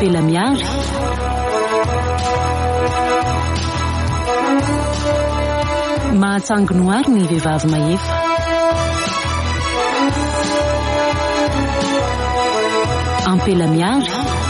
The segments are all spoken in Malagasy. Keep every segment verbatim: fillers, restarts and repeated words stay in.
ampela miary mahatsanginoary ny vehivavy mahefa ampela miary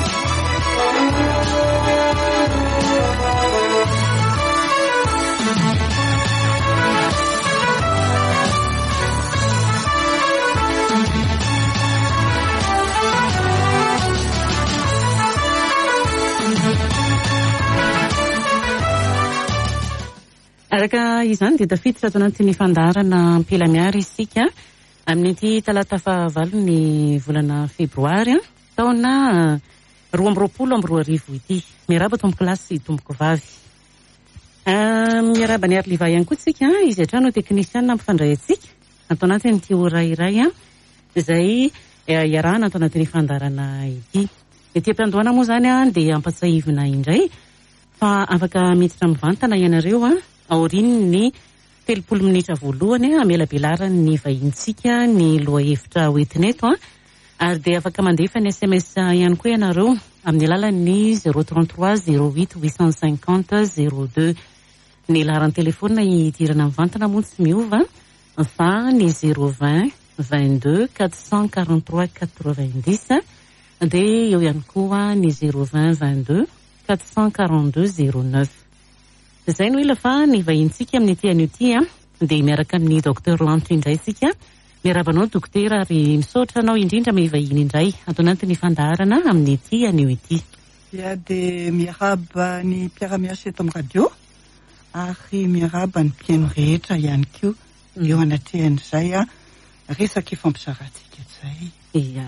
araka izany dia tafiditra ato anatin'ny fandarana ampela miary isika amin'ity talata fahavalo ny volana febroary taona roa amby roapolo amby roa arivo ity. Miaraba tomboko lasy tomboko vavy. Miaraba ny Arliva ihany koa tsika izy hatrano teknisiana ampifandray atsika ato anatiny ity ora iray izay iarahana ato anatin'ny fandarana ity. Ity ampiandohana moa zany dia ampatsahivina indray fa afaka miditra mivantana ianareo aoriny ny telopolo minitra voalohany amela belarany ny vahintsika ny loha hevitra hoentineto ary dia afaka mandefa ny S M S ihany koa ianareo amin'ny alalan'ny zéro trente-trois zéro huit huit cent cinquante zéro deux ny laharan'ny telefona idirana mivantana moa tsy miova fa ny zéro vingt vingt-deux quatre cent quarante-trois quatre-vingt-dix dia eo ihany koa ny zéro vingt vingt-deux quatre cent quarante-deux zéro neuf. Zay no ila fa ny vahintsika amin'ny ity anio ity dia miaraka amin'ny docteur Lanto indray sika. Miarabanao dokotera ary misaotra anao indrindra may vahiny indray ato anatin'ny fandaharana amin'ny ity anio ity. Ya dia miaraba ny mpiara-miasa eto amin'ny radio ary miaraba ny mpiaino rehetra ihany koa eo anatrehan'izay resaka ifampizarantsika izay. Ia.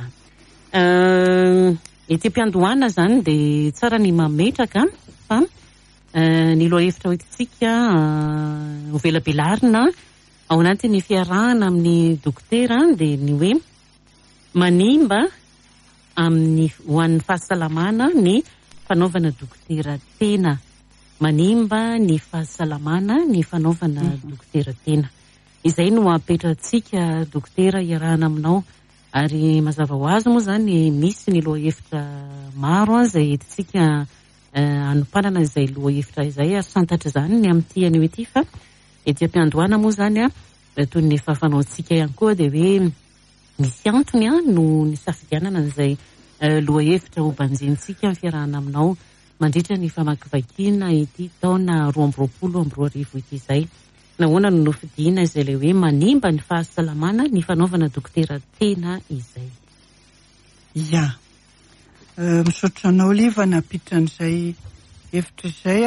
Ity mpiandohana zany dia tsara ny mametraka fa ny loha hevitra hoentintsika ho velabelarina ao anatin'ny fiarahana amin'ny dokotera dia ny hoe manimba amin'ny ho an'ny fahasalamana ny fanaovana dokotera tena. Manimba ny fahasalamana ny fanaovana dokotera tena. Izay no apetratsika dokotera iarahana aminao ary mazava ho azy moa zany misy ny loha hevitra maro izay entintsika anompanana izay loha hevitra izay ary santatra zany ny amin'ity anio ity fa ety ampiandohana moa zany toy ny efa fanaontsika ihany koa dia hoe misy antony no ny safidianana izay loha hevitra ho banjentsika amin'ny fiarahana aminao mandritra ny famakivakiana ity taona roa amby roapolo amby roa arivo ity izay. Nahoana no nofidiana izay le hoe manimba ny fahasalamana ny fanaovana dokotera tena izay. Ya. Misaotra anao liva napitra an'izay hevitra izay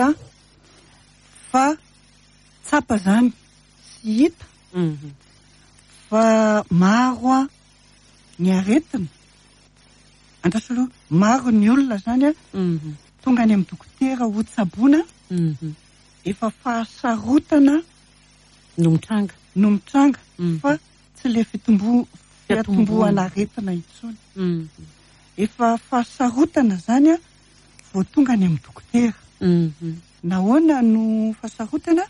fa tsapa zany sy hita fa maro ny aretina andrasaloha maro ny olona zany tonga any amin'ny dokotera ho tsaboana efa fahasarotana no mitranga no mitranga fa tsy le fitombo fiatomboana aretina intsony. Efa fahasarotana zany vao tonga any amin'ny dokotera. Nahoana no fahasarotana?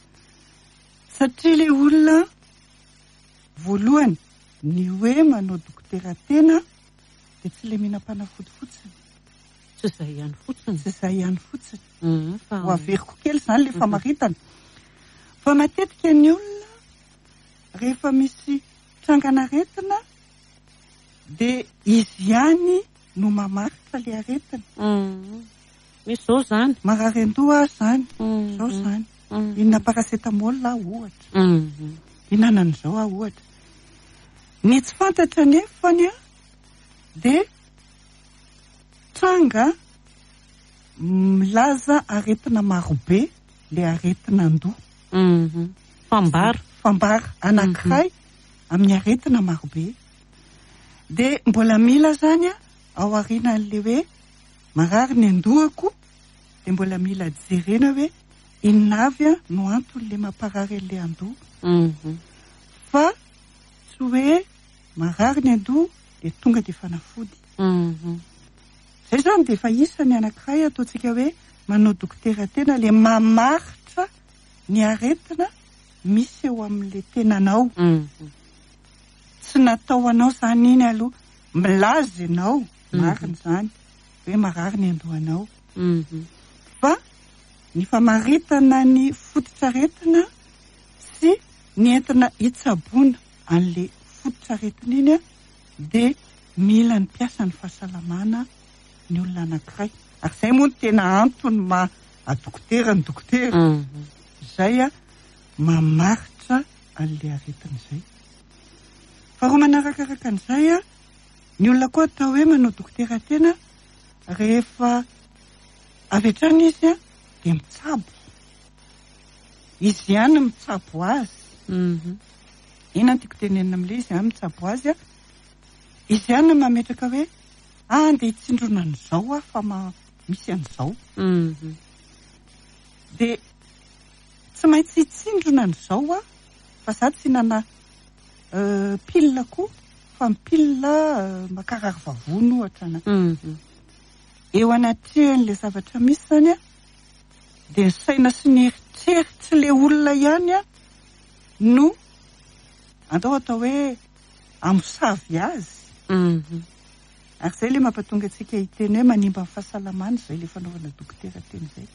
Satria le olona voalohany ny hoe manao dokotera tena dia tsy le minam-panafody fotsiny. Tsy izay ihany fotsiny. Tsy izay ihany fotsiny. Ho averiko kely zany le famaritana. Fa matetika ny olona rehefa misy trangana aretina dia izy ihany no mamaritra le aretina. Misy zao zany. Marary-doha zany. Zao zany. Inona paracetamol aho ohatra. Inana an'izao aho ohatra. Ny tsy fantatra nefany dia tranga milaza aretina marobe le aretina andoha. Fambara. Fambara anankiray amin'ny aretina marobe. Dia mbola mila zany ao aorianan'le hoe marary ny andohako dia mbola mila jerena hoe inona avy no antony mamparary le andoha. Fa tsy hoe marary ny andoha dia tonga dia fanafody. Zay zany dia efa isany anankiray ataontsika hoe manao dokotera tena le mamaritra ny aretina misy eo amin'le tenanao. Tsy natao anao zany iny aloha milaza ianao marina zany hoe marary ny andohanao. Fa ny famaritana ny foto-tsaretina sy ny entina hitsaboana an'le foto-tsaretina iny a dia mila ny mpiasa ny fahasalamana ny olona anankiray. Ary izay moa no tena antony ma adokotera ny dokotera izay a mamaritra an'le aretina izay. Fa roa manarakaraka an'izay a ny olona koa atao hoe manao dokotera tena rehefa avy hatrany izy a dia mitsabo. Izy ihany mitsabo azy. Ina no tiako tenenina amin'ilay izy ihany mitsabo azy a. Izy ihany mametraka hoe ah andeha hitsindrona an'izao a fa misy an'izao. Dia tsy maintsy hitsindrona an'izao a fa za tsy hinana pilina koa fa ny pilina makarary vavony ohatra na. Eo anatin'ilay zavatra misy zany a dia ny saina sy ny eritreritry ilay olona ihany a no andao atao hoe amosavy azy. Ary izay ilay mampatonga antsika hiteny hoe manimba ny fahasalamana izay ilay fanaovana dokotera teny izay.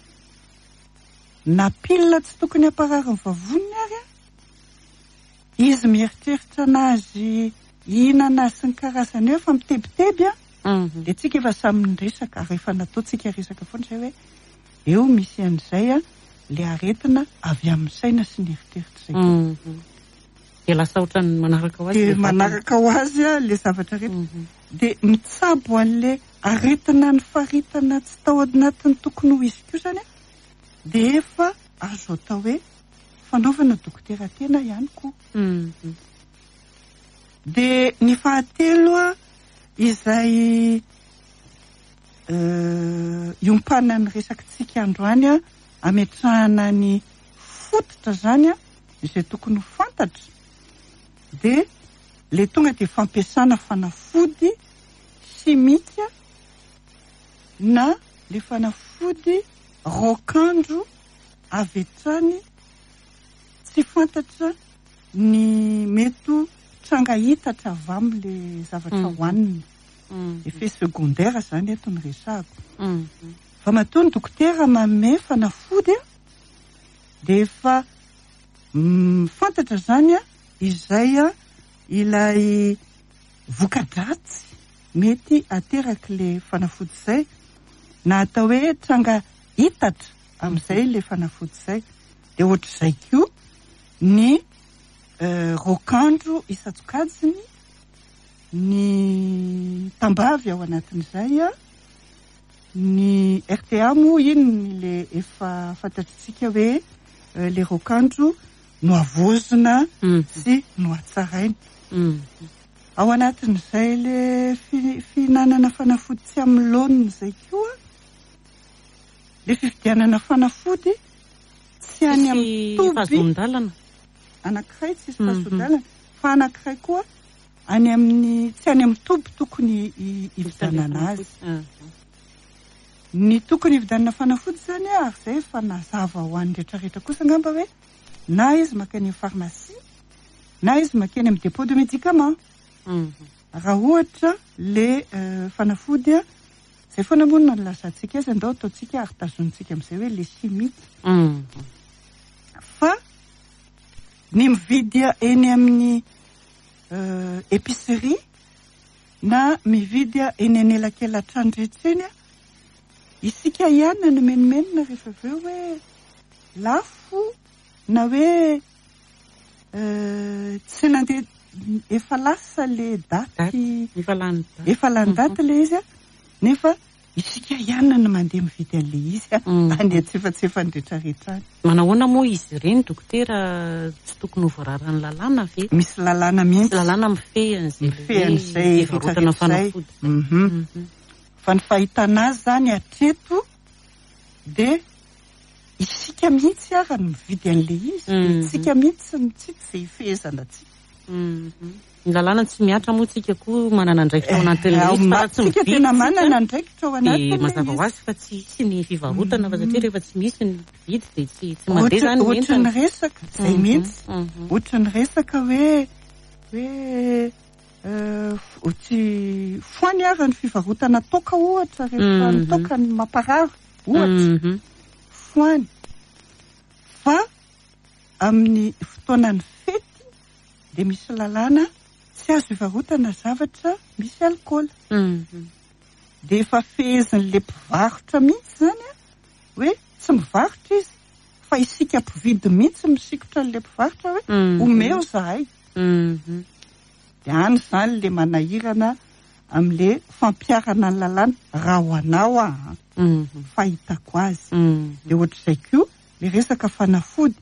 Na pilina tsy tokony hamparary ny vavoniny ary a, izy mieritreritra anazy hihinana sy ny karazany eo fa mitebiteby a, dia tsika efa samy resaka ary efa nataontsika resaka foana izay hoe eo misy an'izay a ilay aretina avy amin'ny saina sy ny eritreritry izay. Dia lasa ohatrany manaraka ho azy. Dia manaraka ho azy a ilay zavatra rehetra. Dia mitsabo an'ilay aretina ny faritana tsy tao anatiny tokony ho izy koa zany a, dia efa azo atao hoe fanaovana dokotera tena ihany koa. Dia ny fahatelo a izay iompana ny resakitsika androany a ametrahana ny fototra zany a izay tokony ho fantatra dia le tonga dia fampiasana fanafody simika na le fanafody raokandro avy hatrany tsy fantatra ny mety tranga hitatra avy amin'le zavatra hohaniny. Effet secondaire zany eto ny resako. Fa matoa ny dokotera manome fanafody a dia efa fantatra zany a izay a ilay voka-dratsy mety ateraka le fanafody izay na atao hoe tranga hitatra amin'izay le fanafody izay. Dia ohatr'izay koa ny raokandro isan-tsokajiny, ny tambavy ao anatin'izay a, ny R T A moa iny le efa fantatritsika hoe le raokandro no avozina sy no hatsaraina. Ao anatin'izay le fihinanana fanafody tsy amin'ny laoniny izay koa, le fividianana fanafody tsy any amin'ny toby anankiray tsy isy fahazon-dalana fa anankiray koa any amin'ny tsy any amin'ny toby tokony hividanana azy. Ny tokony hividanana fanafody zany a ary izay efa nazava ho an'ny rehetrarehetra kosa angamba hoe na izy makeny amin'ny pharmacie na izy makeny amin'ny dépôt de médicament. Raha ohatra le fanafody a izay foana moa no nolazantsika azy andao ataontsika ary tazonitsika amin'izay hoe le chimique. Fa ny mividy eny amin'ny épicerie na mividy eny anelakelan-trano rehetra eny a, isika ihany no menomenona rehefa avy eo hoe lafo na hoe tsy nandeha efa lasa le daty efa lany daty le izy a, nefa isika ihany no mandeha mividy an'le izy a any antsefatsefany rehetrarehetra any. Manahoana moa izy ireny dokotera tsy tokony ho voararany lalàna ve? Misy lalàna mihitsy. Lalàna mifehan'izay fivarotana fanafody. Fa ny fahitana azy zany hatreto dia isika mihitsy ara no mividy an'le izy. Isika mihitsy mitsitsy izay fehezana atsika. Ny lalàna tsy miatra moa tsika koa manana andraikitra ao anatin'ilay izy fa tsy mividy. Tsika tena manana andraikitra ao anatin'ilay izy. Mazava ho azy fa tsy hisy ny fivarotana fa satria rehefa tsy misy ny vidy dia tsy mandeha zany ny entana. Ohatran'ny resaka izay mihitsy. Ohatran'ny resaka hoe hoe tsy foany ary ny fivarotana toka ohatra rehefa ny toka ny mamparary ohatra foany fa amin'ny fotoanany fety dia misy lalàna tsy azo ivarotana zavatra misy alkôla dia efa fehezin'le mpivarotra mihitsy zany a hoe tsy mivarotra izy fa isika mpividy mihitsy misikotra n'le mpivarotra hoe omeo zahay dia any zany le manahirana amin'le fampiarana ny lalàna raha ho anao a fahitako azy dia ohatr'izay koa le resaka fanafody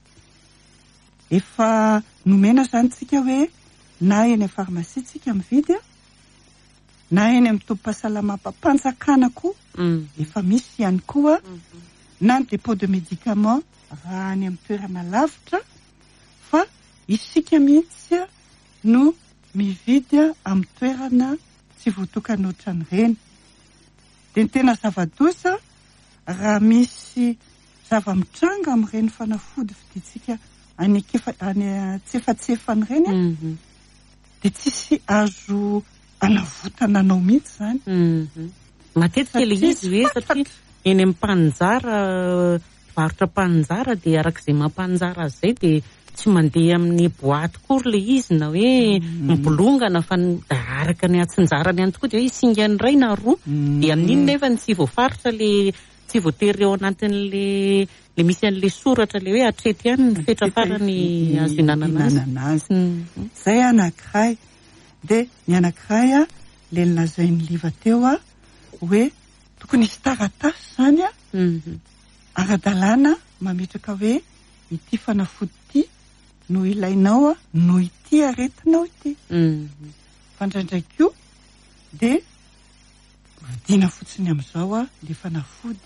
efa nomena zany tsika hoe na eny amin'ny farmasia tsika mividy a na eny amin'ny tombom-pahasalamam-panjakana koa efa misy ihany koa na ny dépôt de médicament raha any amin'ny toerana lavitra fa isika mihitsy no mividy amin'ny toerana tsy voatokana ohatran'ireny dia ny tena zava-doza raha misy zava-mitranga amin'ireny fanafody viditsika any tsefatsefan'ireny dia tsisy azo anavotana anao mihitsy zany matetika le izy hoe satria eny amin'ny mpanjara varotra mpanjara dia arak'izay mampanjara zay dia tsy mandeha amin'ny boaty kory le izy na hoe mibolongana fa araka ny atsinjarany ihany tokoa dia hoe isingany iray na roa dia amin'iny nefa ny tsy voafaritra le tsy voatery eo anatin'le le misy an'le soratra le hoe hatrety ihany ny fetra farany azo hinanana azy zay anankiray dia ny anankiray a le nilazain'ny liva teo a hoe tokony hisy taratasy zany a ara-dalàna mametraka hoe ity fanafody ity no ilainao a no ity aretinao ity fandraindray koa dia vidiana fotsiny amin'izao a le fanafody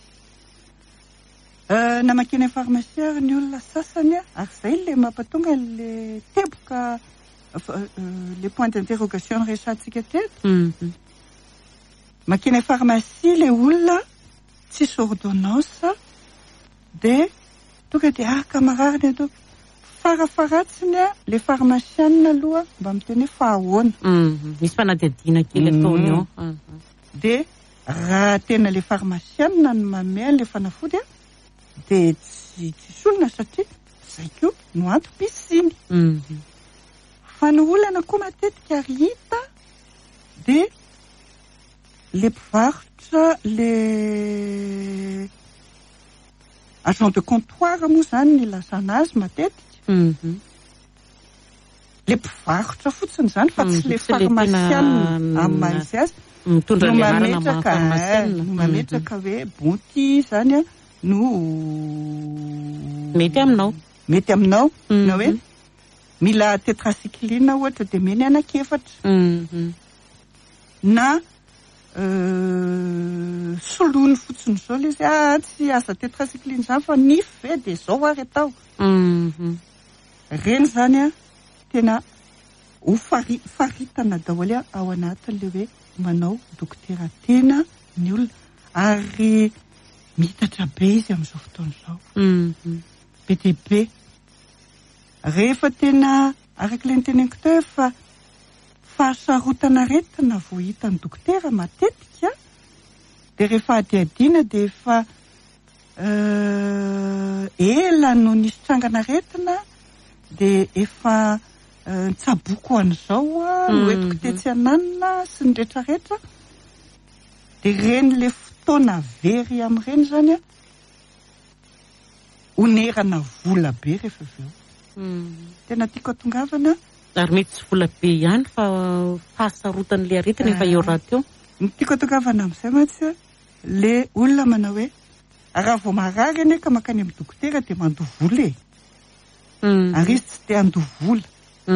na makeny farmasia ary ny olona sasany a ary zay le mampatonga le teboka le point d'interrogation rehetratsika teto makeny farmasia le olona tsisy ordonnance dia tonga dia ah camarade eto farafaratsiny a le pharmacienne aloha mba miteny fa ahoana misy fanadihadiana kely ataony ao dia raha tena le pharmacienne no mamea le fanafody a dia tsy tsisy olona satria zay koa no antom-pisiny fa ny olana koa matetika ary hita dia le mpivarotra le agent de comptoir moa zany ny lazana azy matetika le mpivarotra fotsiny zany fa tsy le pharmacienne amin'ny maizy azy mitondra no le marina mametraka no mametraka hoe bonty zany a no mety aminao mety aminao na hoe mila tetracycline ohatra dia meny anankiefatra na soloiny fotsiny zao le izy ah tsy aza tetracycline zany fa nify ve dia zao ary atao reny zany a tena ho faritana daholo ao anatin'le hoe manao dokotera tena ny olona ary mitatra be izy amin'izao fotoana izao be dia be rehefa tena araka ilay nyteneniko teo fa fahasarotana retina vao hitan'ny dokotera matetika dia rehefa adiadiana dia efa ela no nisy trangana retina dia efa nitsaboko an'izao a no etiko tetsy ananina sy ny rehetrarehetra dia reny le fotoana very amin'ireny zany a onerana vola be rehefa avy eo tena tiako atongavana ary mety tsy vola be ihany fa fahasarotan'le aretina efa eo raha teo ny tiako atongavana amin'izay mantsy le olona manao hoe raha vao marary eny ka makany amin'ny dokotera dia mandoha vola e ary izy tsy te handoha vola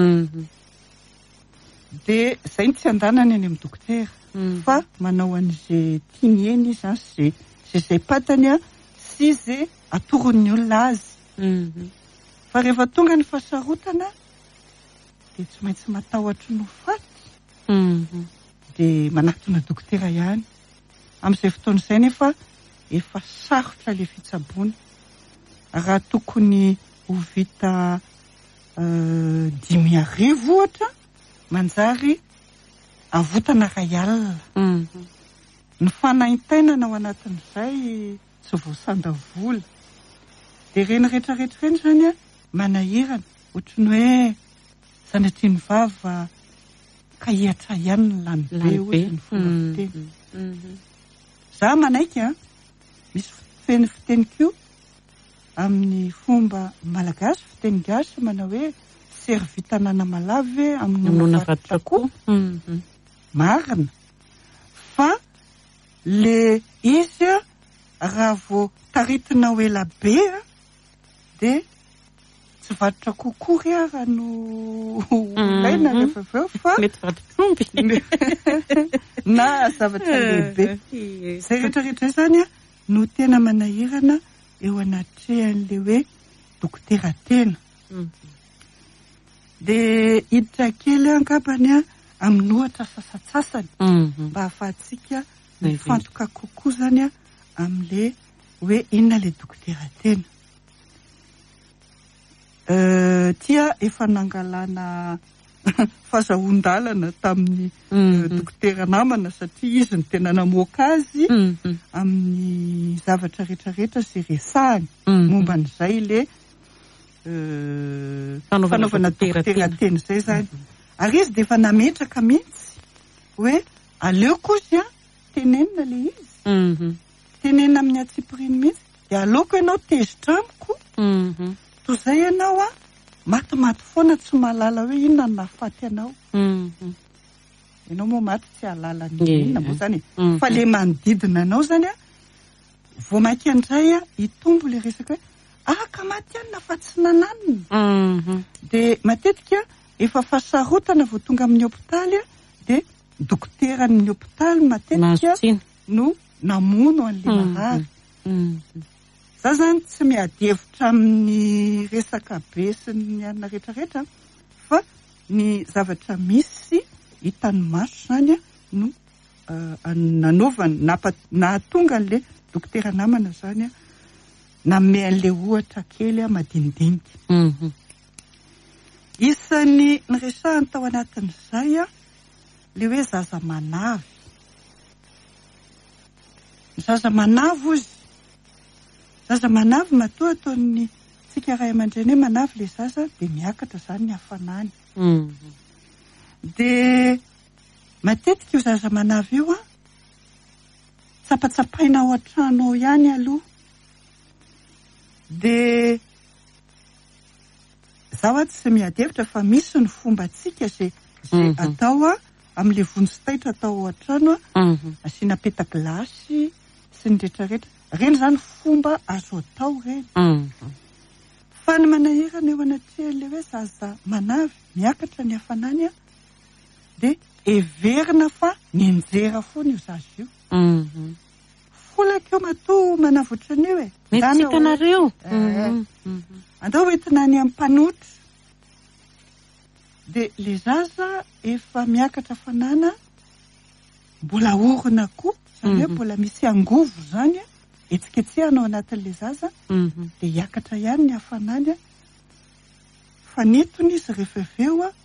dia zay ny tsy andanany any amin'ny dokotera fa manao an'izay tiany eny izy an sy zay zay patany a sy izay atoron'ny olona azy fa rehefa tonga ny fahasarotana dia tsy maintsy matahotra no faty dia manatona dokotera ihany amin'izay fotoana izay nefa efa sarotra le fitsaboana raha tokony ho vita dimy arivo ohatra manjary avotana ray alina. Ny fanaintainana ao anatin'izay tsy voasandavola. Dia reny rehetrarehetra reny zany a manahirana ohatrany hoe sanatria ny vava ka hiatra ihany ny lany be ohatrany ny fomba fiteny. Za manaiky a misy fiteny fiteniko amin'ny fomba malagasy fiteny gasy manao hoe servitanana malave amin'ny fatotrako. Marina fa le izy a raha vo taritina ho ela be a dia tsy vatotra kokory ara no ilaina rehefa aveo fa mety vatotr'omby na zavatra lehibe. Zay rehetrarehetra zany a no tena manahirana eo anatrehan'le hoe dokotera tena. Dia hiditra kely angambany a amin'ny ohatra sasatsasany mba ahafahantsika mifantoka kokoa zany a amin'le hoe inona le dokotera tena. Tia efa nangalana fahazoan-dalana tamin'ny dokotera namana satria izy ny tena namoaka azy amin'ny zavatra rehetrarehetra sy resahany momba n'izay le fanaovana dokotera tena izay zany. Ary izy dia efa nametraka mihitsy hoe aleoko izy a tenenina le izy tenenina amin'ny atsipiriny mihitsy dia aleoko ianao tezitra amiko toy izay ianao a matimaty foana tsy mahalala hoe inona no nahafaty anao. Ianao moa maty tsy ahalala ny inona moa zany fa le manodidina anao zany a vao mainka andray a hitombo le resaka hoe aka maty anina fa tsy nananina. Dia matetika efa fasarotana vao tonga amin'ny hôpitaly a dia dokoteran'ny hôpitaly matetika no namono an'le marary. Za zany tsy miady hevitra amin'ny resaka be sy ny anina rehetrarehetra fa ny zavatra misy hitan'ny maso zany a no nanaovany nahatonga an'le dokotera namana zany a nanome an'le ohatra kely a madinidinika. Isan'ny niresahany tao anatin'izay a le hoe zaza manavy. Zaza manavy izy. Zaza manavy matoa ataon'ny tsika ray aman-dreny hoe manavy le zaza dia miakatra zany ny hafanany. Dia matetika io zaza manavy io a tsapatsapaina ao an-trano ao ihany aloha. Dia zaho a tsy miady hevitra fa misy ny fomba tsika zay zay atao a amin'le vonotsitaitra atao ao an-trano a asiana peta-glasy sy ny rehetrarehetra. Reny zany fomba azo atao reny. Fa ny manahirana eo anatrehan'le hoe zaza manavy miakatra ny hafanany a dia heverina fa nienjera foana io zaza io. Folaka eo matoa manavotra an'io e. Mety hitanareo. Andao hoentina any amin'ny mpanotra. Dia le zaza efa miakatra hafanana mbola orona koa zany hoe mbola misy angovo zany a etsiketsehana ao anatin'le zaza dia hiakatra ihany ny hafanany a fa netony izy rehefa aveo a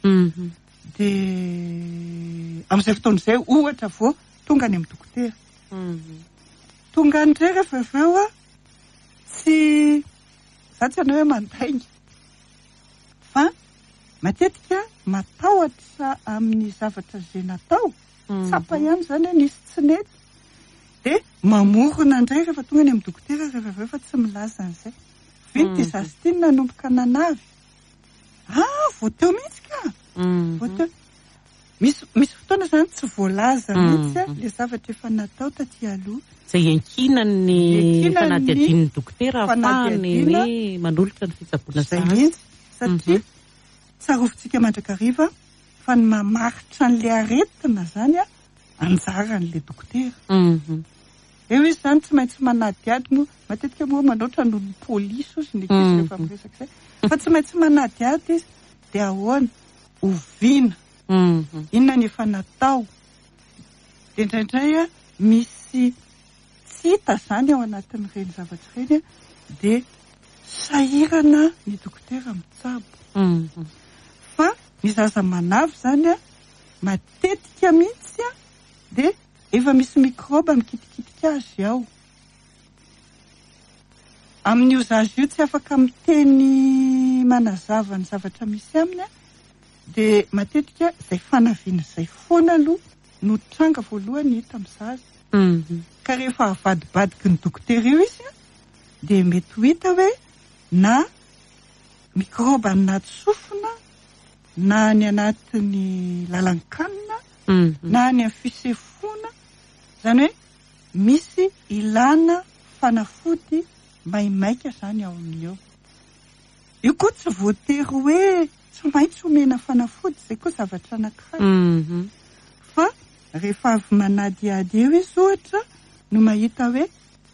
dia amin'izay fotoan'izay ohatra vao tonga any amin'ny dokotera. Tonga andray rehefa aveo a tsy za tsy hanao hoe mandainga fa matetika matahotra amin'ny zavatra izay natao tsapa ihany zany hoe nisy tsy nety dia mamorona indray rehefa tonga any amin'ny dokotera rehefa aveo fa tsy milaza an'izay. Vita dia zazy ity nanomboka nanavy. Ah, vao teo mihitsy ka. Vao teo. Misy misy fotoana zany tsy voalaza mihitsy a le zavatra efa natao taty aloha. Izay ankinan'ny fanadihadian'ny dokotera ahafahany hoe manolotra ny fitsaboana zay mihitsy satria tsarovintsika mandrakariva fa ny mamaritra an'le aretina zany a anjaran'le dokotera. Eo izy zany tsy maintsy manadiady moa matetika moa manoatra noho ny polisy ozy ny kizy rehefa miresaka izay fa tsy maintsy manadiady izy dia ahoana oviana inona ny efa natao dia indraindray a misy tsy hita zany ao anatin'ireny zavatra ireny a dia sahirana ny dokotera mitsabo. Fa ny zaza manavy zany a matetika mihitsy a de efa misy mikroba mikitikitika azy ao. Amin'io zazy io tsy afaka miteny manazava ny zavatra misy aminy a de matetika zay fanaviana zay foana aloha no tranga voalohany hita amin'ny zazy. Mhm. Ka rehefa avadibadiky ny dokotera io izy a de mety ho hita hoe na mikroba anaty sofina na ny anatin'ny lalan-kanina Mhm. na ny amin'ny fisefona, zany hoe misy ilana fanafody maimaika zany ao amin'io. Io koa tsy voatery hoe tsy maintsy omena fanafody, zay koa zavatra anankiray. Mhm. Fa rehefa avy manadiady eo izy ohatra no mahita hoe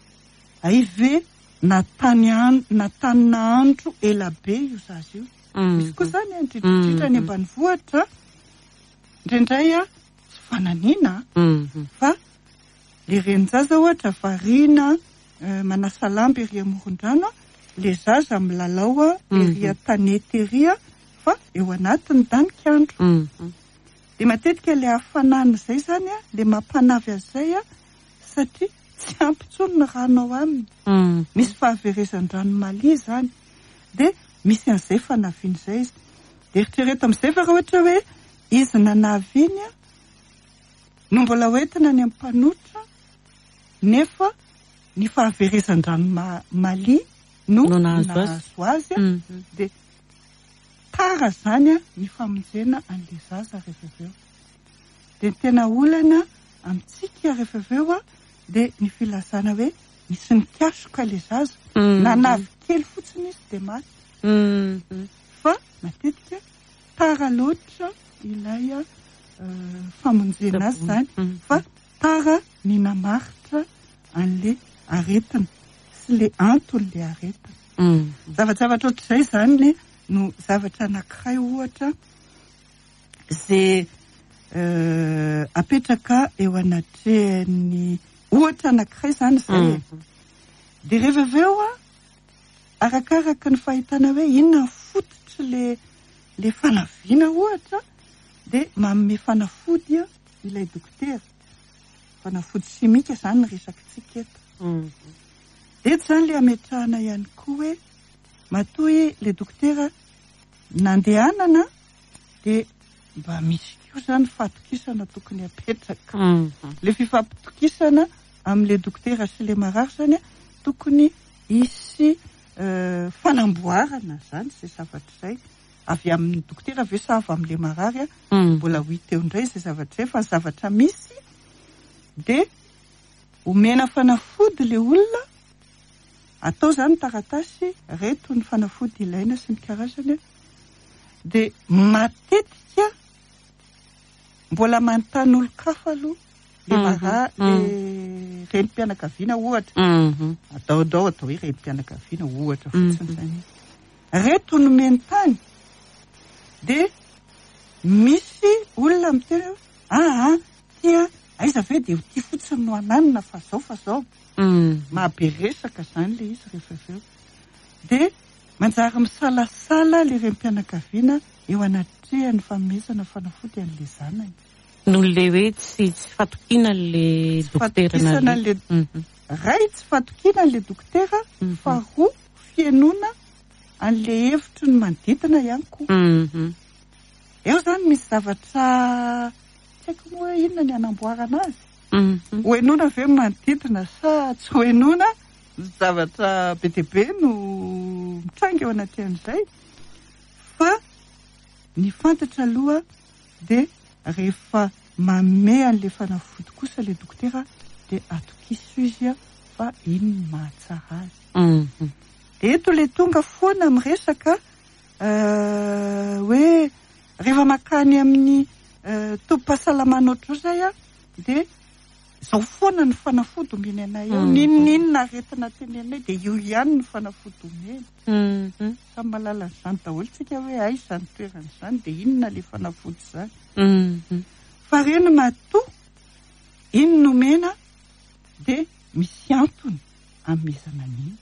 aive natany an- natanina andro ela be io zazy io. Misy koa zany andridridritra ny ambanivohitra indraindray a tsy fananiana Mhm. fa le renin-jaza ohatra variana eh, manasa lamba ery amoron-drano a, le zaza milalao a ery tanety ery a fa eo anatiny danik'andro. Mhm. De matetika le hafanana zay zany a le mampanavy azy zay a satria tsy ampy intsony ny rano ao aminy. Mhm. Misy fahaverezan-drano mali zany de misy an'izay fanaviana zay izy. De eritrereto amin'izay fa raha ohatra hoe izy nanavy iny a no mbola hoentina ny amin'ny mpanotra nefa ny fahaverezan-drano ma- mali no No nahazo azy. nahazo azy a Mhm. de tara zany a ny famonjena an'le zaza rehefa avy eo. De ny tena olana amintsika rehefa avy eo a de ny filazana hoe misy nikasoka le zaza. Mhm. Nanavy kely fotsiny izy de maty. Mhm. Fa matetika tara loatra ilay a euh, famonjena azy zany. Mhm. Fa tara ny namaritra an'le aretina sy le anton'le aretina. Mhm. Zavatra ohatr'izay zany le no zavatra anankiray ohatra zay euh, apetraka eo anatrehan'ny ohatra anankiray zany zay. Mhm. De rehefa avy eo a arakaraka ny fahitana hoe inona ny fototry le le fanaviana ohatra de manome fanafody a ilay dokotera. Fanafody simika zany ny resakintsika eto. Mhm. Eto zany le ametrahana ihany koa hoe matoy le dokotera nandehanana de mba misy koa zany fatokisana tokony apetraka. Mhm. Le fifampitokisana amin'le dokotera sy le marary zany a tokony hisy euh, fanamboarana zany zay zavatra zay avy amin'ny dokotera ve sa avy amin'le marary a Mhm. mbola ho hita eo indray zay zavatra zay fa zavatra misy de omena fanafody le olona atao zany taratasy reto ny fanafody ilaina sy ny karazany de matetika mbola manontany olo-kafa aloha le Mhm. mara le renim-pianakaviana ohatra Mhm. ataodao atao hoe renim-pianakaviana ohatra Mhm. fotsiny zany reto no mentany de misy olona miteny hoe ah tia aiza ve de ty fotsiny no ananina fa zao fa zao Mhm. mahaberesaka zany le izy rehefa avy eo de manjary misalasala le renim-pianakaviana eo anatrehany fanomezana fanafody an'le zanany. Noho le hoe tsy tsy fatokina le dokotera Fatokisana nale. le Mhm. ray tsy fatokina le dokotera Mhm. fa roa fienoana an'le hevitry ny manodidina ihany koa. Mhm. Eo zany misy zavatra tsy haiko moa hoe inona ny anamboarana azy. Mhm. Hoenoina ve manodidina sa tsy hoenoina zavatra be dia be no mitranga eo anatin'izay fa ny fantatra aloha de rehefa manome an'le fanafody kosa le dokotera de atokiso izy a fa iny no mahatsara azy. Mhm. De eto le tonga foana miresaka euh, hoe rehefa makany amin'ny euh, tombom-pahasalamana ohatr'izao zay a de zao foana ny fanafody omeny anay eo. Mhm. Ninon'inona aretina tenenay de io ihany ny fanafody omeny. Mhm. Samy malala an'izany daholo tsika hoe aiza izany toerana izany de inona le fanafody izany. Mhm. Fa reny matoa iny nomena de misy antony amezana an'iny.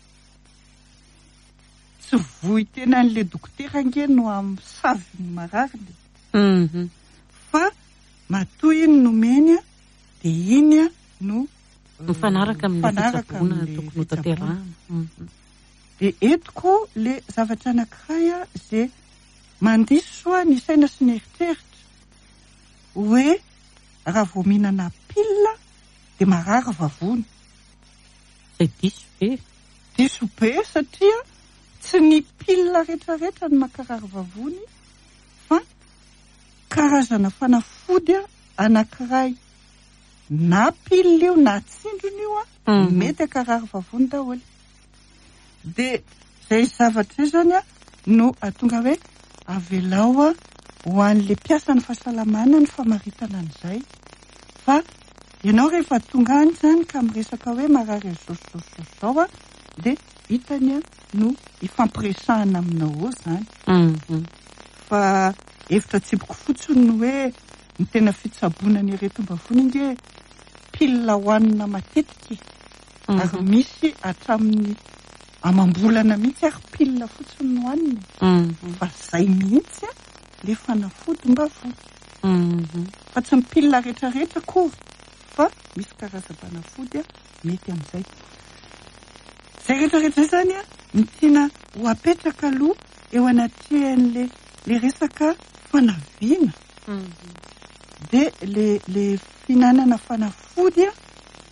Tsy vohy tena an'le dokotera nge no amin'ny saviny marary le. Mhm. Fa matoy iny nomeny a de iny a no mifanaraka amin'ny fitsaboana amin'le tokony ho tanterahana. de etiko le zavatra anankiray a ze mandiso a ny saina sy ny eritreritra hoe raha vao mihinana pila de marary vavony. Zay diso be. Diso be satria tsy ny pila rehetrarehetra ny makarary vavony fa karazana fanafody anankiray na pila io na tsindrony io a mety akarary vavony daholo. de zay zavatra zany a no atonga hoe avelao a ho an'le mpiasa ny fahasalamana ny famaritana an'izay fa ianao rehefa tonga any zany ka miresaka hoe marary zao a de hitany a no ifampiresahana aminao eo zany. fa hevitra tsipoko fotsiny no hoe ny tena fitsaboana ny aretim-bavony inge pila hoanina matetiky ary misy hatramin'ny amam-bolana mihitsy ary pila fotsiny no hoanina fa zay mihitsy a le fanafody-mbavony fa tsy mipila rehetrarehetra kory fa misy karazam-panafody a mety amin'izay. Zay rehetrarehetra zany a ny tiana ho apetraka aloha eo anatin'le le resaka fanaviana. de le le finanana fanafody a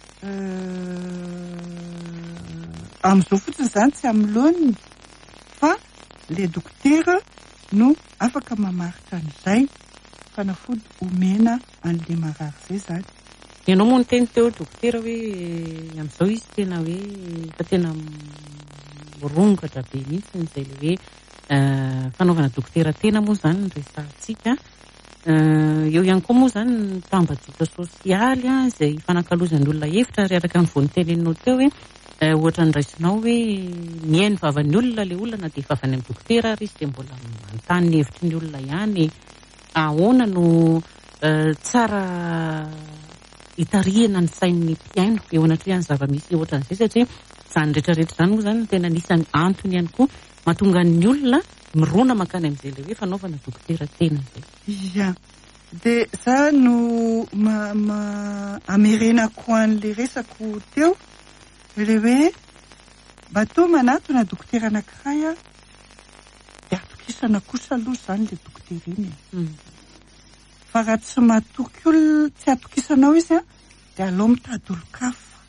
am'izao fotsiny zany tsy am'lohaniny fa le dokotera no afaka mamaritra an'izay fanafody omena an'le marary zay zany. Ianao moa niteny teo dokotera hoe am'izao izy tena hoe fa tena mirongatra be mihitsy n'izay le hoe fanaovana dokotera tena moa zany ny resantsika. eo ihany koa moa zany ny tambazotra sosialy a zay fanakalozan'ny olona hevitra ary araka ny voniteneninao teo hoe ohatra ny raisinao hoe mihaino vavan'ny olona le olona de efa avy any amin'ny dokotera ary izy de mbola manontany ny hevitry ny olona ihany. Ahoana no tsara hitarihana ny sain'ny mpiaino eo anatria ny zava-misy ohatra n'izay satria zany rehetrarehetra zany moa zany tena anisany antony ihany koa mahatonga ny olona mirona makany amin'izay le hoe fanaovana dokotera tena zay. Ya de za no ma, ma amerenako an'le resako teo le hoe bato manatona dokotera anankiray a de atokisana kosa aloha zany le dokotera iny. fa raha tsy matoky ol tsy atokisanao izy a de alao mitady olo-kafa.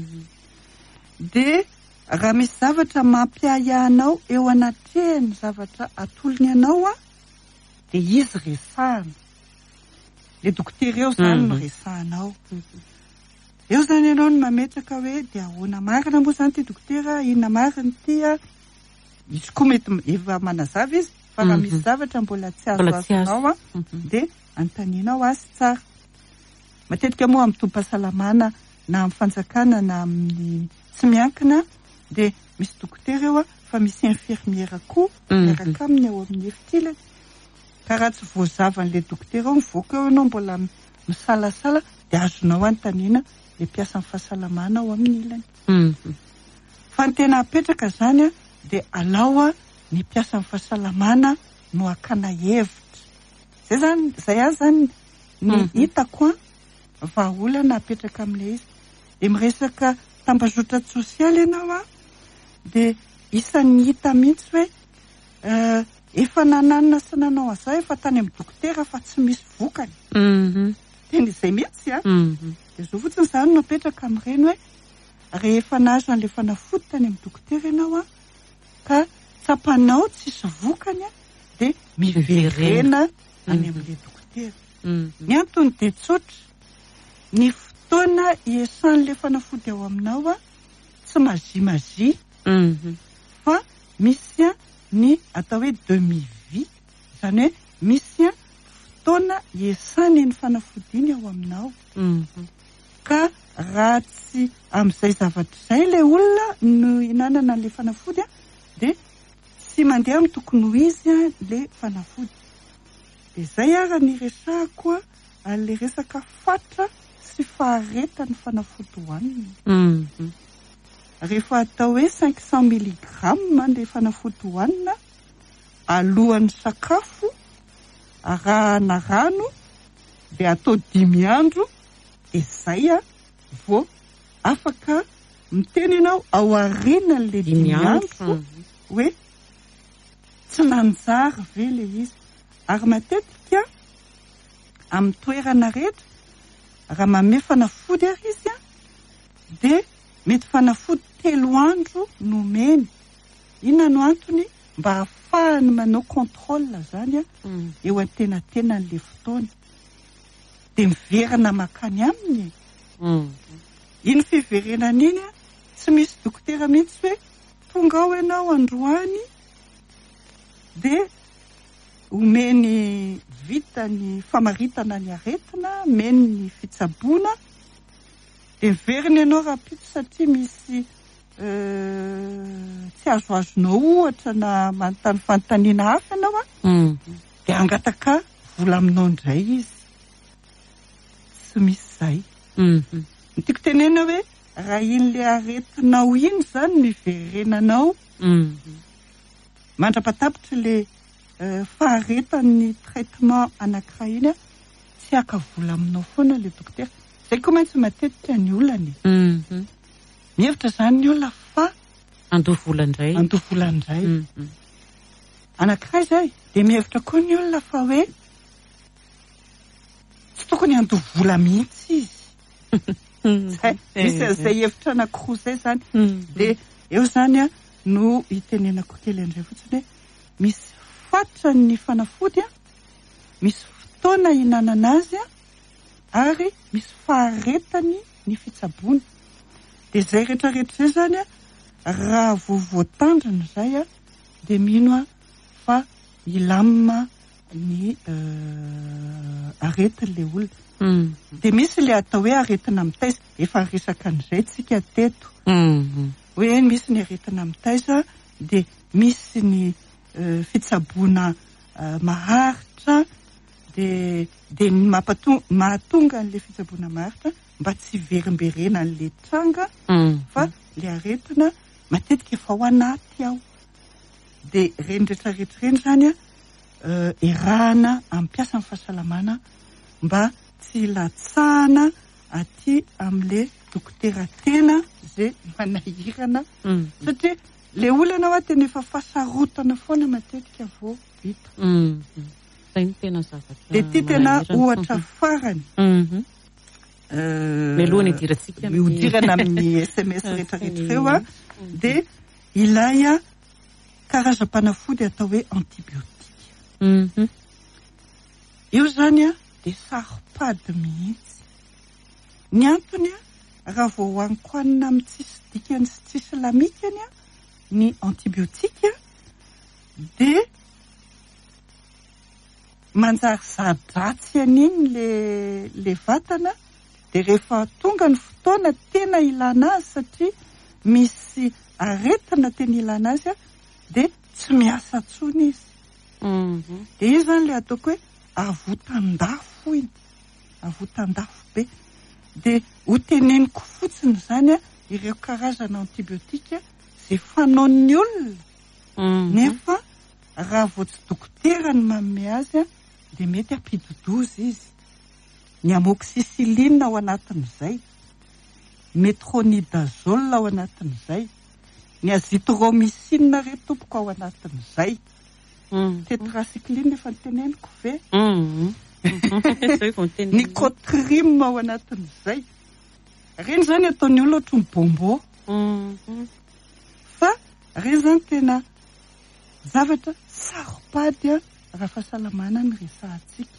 de raha misy zavatra mampiahiahanao eo anatiny zavatra atolony anao a de izy resahana le dokotera eo zany no resahanao. eo zany ianao no mametraka hoe de ahoana marina moa zany ty dokotera, inona mariny ty a izy koa mety efa manazava izy fa raha misy zavatra mbola tsy azo azonao a de antaninao azy tsara. matetika moa amin'ny tombom-pahasalamana na amin'ny fanjakana na amin'ny tsy miankina de misy dokotera eo a fa misy infirmiera koa miaraka aminy ao amin'ny efitila ka raha tsy voazavan'le dokotera eo mivoaka eo ianao mbola misalasala de azonao antanina le mpiasa amin'ny fahasalamana ao amin'ny ilany. fa ny tena apetraka zany a de alao a ny mpiasa amin'ny fahasalamana no akana hevitra. Zay zany zay azy zany ny hitako a vahaolana apetraka amin'le izy. de miresaka tambazotra sosialy ianao a de isan'ny hita mihitsy hoe efa nananina sy nanao azao efa tany amin'ny dokotera fa tsy misy vokany. tena izay mihitsy a de zao fotsiny zany no apetraka amin'ireny hoe rehefa nazo an'le fanafody tany amin'ny dokotera ianao a ka tsapanao tsisy vokany a de miverena any amin'le dokotera. ny antony de tsotra ny fotoana iesan'le fanafody ao aminao a tsy mazimazia fa misy a ny atao hoe demi vie zany hoe misy a fotoana iesany ny fanafody iny ao aminao. ka raha tsy amin'izay zavatra izay le olona no hinanana an'le fanafody a de tsy mandeha amin'ny tokony ho izy a le fanafody. de zay ara ny resahako a an'le resaka fatra sy faharetany fanafody hoanina. rehefa atao hoe cinq cent milligrammes le fanafody hoanina alohan'ny sakafo arahana rano de atao dimy andro de zay a vo afaka miteny ianao ao arinan'le dimy andro hoe tsy nanjary ve le izy. Ary matetika amin'ny toerana rehetra raha manome fanafody ary izy a de mety fanafody telo andro no meny. Inona no antony? Mba ahafahany manao contrôle zany a eo antenatenan'le fotoana de miverina makany aminy. Iny fiverenana iny a tsy misy dokotera mihitsy hoe tonga ao ianao androany de omeny vita ny famaritana ny aretina, meny ny fitsaboana de miverina ianao rapito satria misy tsy azoazonao ohatra na manontany fanontaniana hafa ianao a de angataka vola aminao indray izy. Tsy misy zay. Ny tiako tenena hoe raha iny le aretinao iny zany miverenanao mandrapatapitra le faharetan'ny traitement anankiray iny a tsy aka vola aminao foana le dokotera. Zay koa maintsy matetika ny olany. Mihevitra zany ny olona fa andoha vola indray. Andoha vola indray. Anankiray zay de mihevitra koa ny olona fa hoe tsy tokony andoha vola mihitsy izy. Misy an'izay hevitra anankiroa zay zany. De eo zany a no hitenenako kely andray fotsiny hoe misy fatra ny fanafody a, misy fotoana hinanana azy a, ary misy faharetany ny fitsaboana. De zay rehetrarehetra zay zany a raha voavoatandrina zay a de mino a fa ilamina ny aretin'le olona. De misy le atao hoe aretina mitaiza, efa resaka an'izay tsika teto. Hoe misy ny aretina mitaiza de misy ny fitsaboana maharitra de de mahatonga an'le fitsaboana maharitra mba tsy verimberena an'le tranga fa le aretina matetika efa ao anaty ao. De reny rehetrarehetra reny zany a erahana ampiasa amin'ny fahasalamana mba tsy latsahana aty amin'le dokotera tena zay manahirana satria le olana ao tena efa fasarotana foana matetika vao vita. De ty tena ohatra farany melohany idirantsika miodirana amin'ny S M S rehetrarehetra eo a de ilay a karazam-panafody atao hoe antibiotika. Io zany a de saropady mihitsy. Ny antony a raha vao hoaniko hanina amin'ny tsisy dikany sy tsisy lamikany a ny antibiotika de manjary zadratsy an'iny le le vatana de rehefa tonga ny fotoana tena ilana azy satria misy aretina tena ilana azy a de tsy miasa tsony izy. De io zany le ataoko hoe avotandafo iny, avotandafo be. De ho teneniko fotsiny zany a ireo karazana antibiotika zay fanaon'ny olona. Nefa raha vao tsy dokotera ny manome azy a de mety ampidodozy izy. Ny amoxicilline ao anatin'izay, metronidazole ao anatin'izay, ny azithromycine reto tompoko ao anatin'izay, tetracycline efa niteneniko ve? Ny cotrime ao anatin'izay. Reny zany ataon'ny olona ohatry ny bombo. Fa reny zany tena zavatra saropady a raha fahasalamana ny resahantsika.